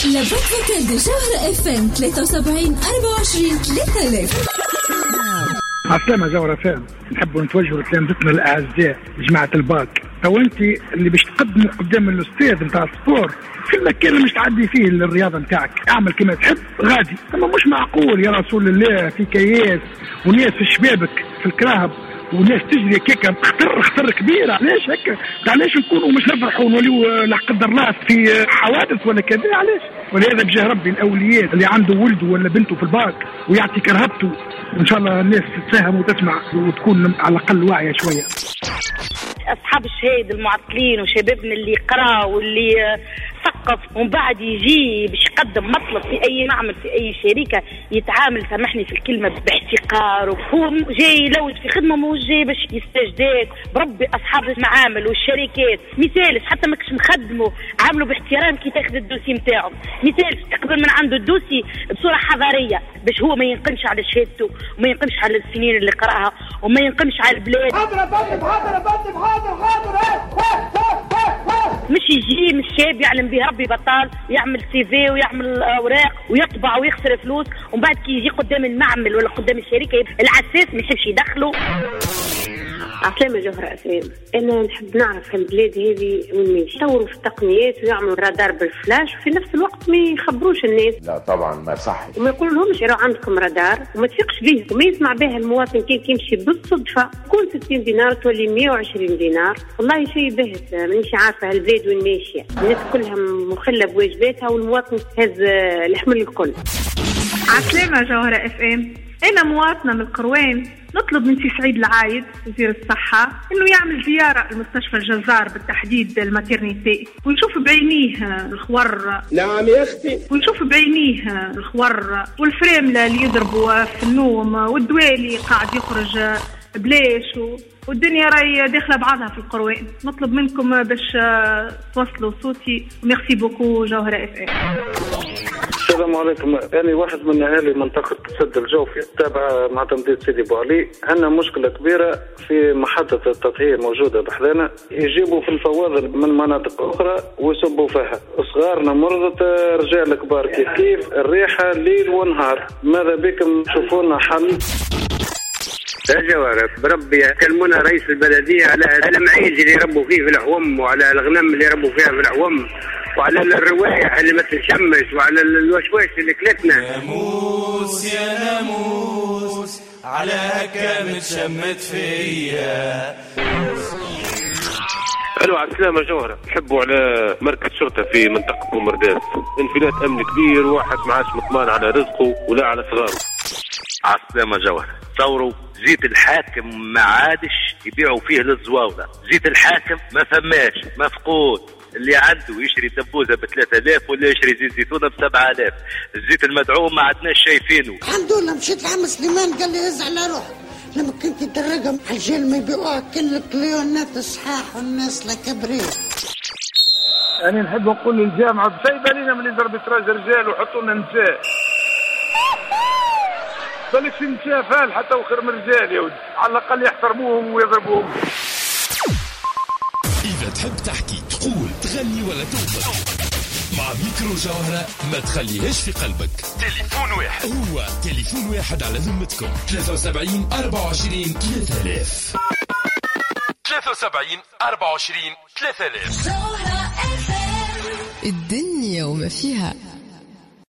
لابد فوكال دي جوهرة اف ام 73 24 3000. عسلامة جوهرة فهم. نحب نتوجه لتلامذتنا الأعزاء جماعة الباك. تو أنت اللي باش تقدموا قدام الأستاذ نتاع السبور في المكان اللي مش تعدي فيه الرياضة نتاعك، اعمل كما تحب غادي. أما مش معقول يا رسول الله في كياس وناس في شبابك في الكراهب وناس تجري كيكا خطر كبيرة. ليش هكا؟ علاش نكونوا مش نفرحوا ونوليو لا قدر الله في حوادث ولا كذا؟ علاش؟ ولهذا بجاه ربي الأوليات اللي عنده ولده ولا بنته في الباك ويعطي كرهبته، وإن شاء الله الناس تتفاهم وتسمع وتكون على الأقل واعية شوية. أصحاب الشهيد المعطلين وشبابنا اللي قرأ واللي ثقف ومن بعد يجي باش يقدم مطلب في أي معمل في أي شركة يتعامل، سامحني في الكلمة، باحتقار. وهو جاي يلوج في خدمة، مو جاي باش يستجدك. بربي أصحاب المعامل والشركات مثال حتى ما كش مخدمه عاملوا باحترام كي تاخذ الدوسي نتاعهم، مثال تقبل من عنده الدوسي بصورة حضارية باش هو ما ينقمش على شهادته وما ينقمش على السنين اللي قرأها وما ينقمش على البلاد. مش يجي من الشاب يعلم به ربي بطال يعمل سي في ويعمل اوراق ويطبع ويخسر فلوس، ومن بعد كي يجي قدام المعمل ولا قدام الشركه العساس ما يحبش يدخله. عسلامة جوهرة أفلام. أنا نحب نعرف البلاد هذه وين ماشي، يطوروا في التقنيات ويعملوا رادار بالفلاش وفي نفس الوقت ما يخبروش الناس. لا طبعا ما صح، وما يقولوا لهمش راه عندكم رادار وما تثقش به وما يسمع به المواطن كي يمشي بالصدفة كون 60 دينار تولي 120 دينار. والله شيء بهت، مانيش عارفة هالبلاد وين ماشية، الناس كلها مخلة بواجباتها والمواطن هز الحمل الكل. عسلامة جوهرة اف ام. أنا مواطنة من القروان نطلب من سي سعيد العايد وزير الصحة إنه يعمل زيارة لمستشفى الجزار بالتحديد الماتيرنيتي ويشوف بعينيه الخور. نعم يا أختي. ويشوف بعينيه الخور والفريملة اللي يضربوا في النوم والدواء اللي قاعد يخرج بلاش والدنيا راهي داخلة بعضها في القروان. نطلب منكم باش توصلوا صوتي. ميرسي بوكو جوهرة اف ام. السلام عليكم. أنا واحد من أهالي منطقة سد الجوفي تابع مع تمديد سيدي بوعلي. عندنا مشكلة كبيرة في محطة التطهير موجودة بحذانا، يجيبوا في الفواضل من مناطق أخرى ويصبوا فيها. صغارنا مرضى، رجال كبار كيف الريحة ليل ونهار. ماذا بكم تشوفونا حل؟ يا جوارب بربي يكلمونا رئيس البلدية على المعيز اللي يربوا فيه في العوم وعلى الغنم اللي يربوا فيها في العوم وعلى الروائح اللي ما تنشمش وعلى الوشواش اللي كلتنا. ناموس يا ناموس على هكا متشمت فيا. الو عسلامة جوهرة. نحبوا على مركز شرطة في منطقة بومرداس، انفلات امن كبير، واحد معاش مطمان على رزقه ولا على صغاره. عسلامة جوهرة. تصوروا زيت الحاكم ما عادش يبيعوا فيه للزواولة، زيت الحاكم ما فماش، مفقود. اللي عنده يشري دبوزة ب3000 ولا يشري زيت زيتونة ب7000. الزيت المدعوم ما عدناش شايفينه. الحمد لله. مشيت لعم سليمان قال لي هز على روحك لما كنت يدرقهم على الجيل ما يبيعوها كل الكليونات الصحاح والناس لكبريت. أنا نحب نقول للجامعة سايبة لنا من ضربة راس رجال وحطوا لنا نساء. بالك في نساء فال حتى وخير من رجال يا ودي، على الأقل يحترموهم ويضربوهم. إذا تحب تحكي تقول تغني ولا توقف مع ميكرو جوهرة ما تخليهاش في قلبك. تليفون واحد، هو تليفون واحد على ذمتكم. 73 24 3000. 73 24 3000. الدنيا وما فيها.